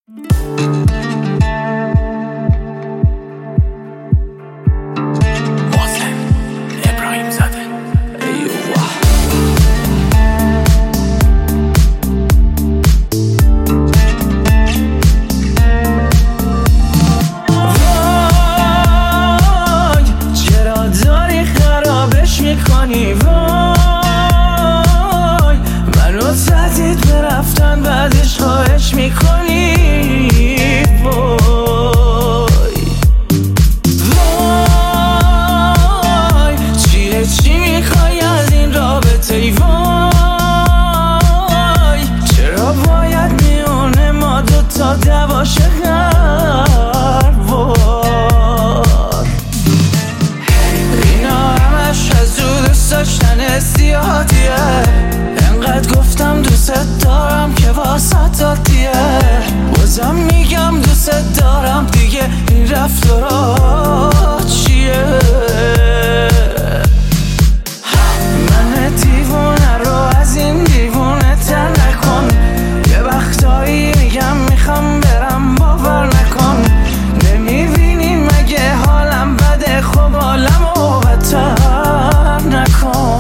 بعدش خواهش میکنی وای چی میخوای از این رابطه ای وای چرا باید میونه ما دوتا دواشه هر بار اینا همش از او دوست داشتن زیادیه انقدر گفتم دوست دارم که واسه دادیه بازم میگم دوست دارم دیگه این رفتارا چیه من دیوونه رو از این دیوونه تر نکن یه وقتایی میگم میخوام برم باور نکن نمیبینی مگه حالم بده خب حالمو بدتر نکن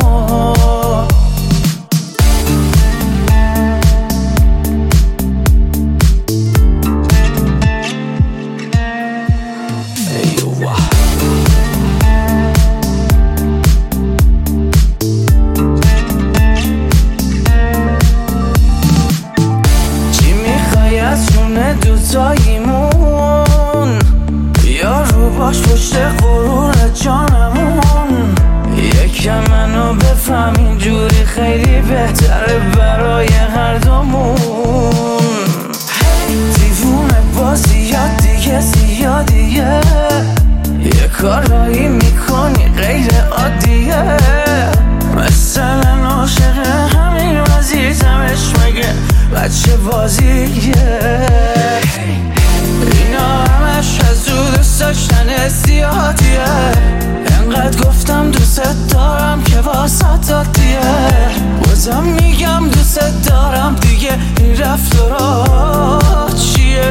دوتاییمون یا رو باش پشت غرور جانمون یکم منو بفهم اینجوری خیلی بهتره برای هر دومون دیوونه بازیات دیگه زیادیه یه کارایی میکنی غیر عادیه مثلا عاشق همین وزیزمش مگه بچه بازیه اینا همش از او دوست داشتن زیادیه انقدر گفتم دوست دارم که واسه دادیه بازم میگم دوست دارم دیگه این رفتارا چیه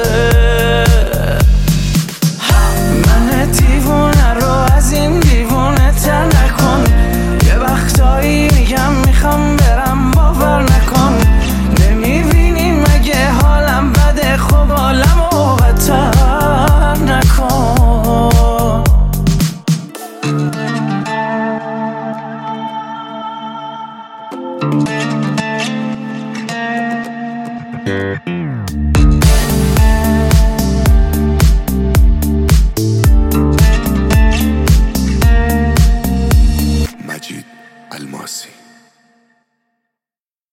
من دیوونه رو از این دیوونه تر نکن یه وقتایی میگم میخوام برم باور نکن نمیبینی مگه حالم بده خب حالمو بدتر نکن مجید الماسی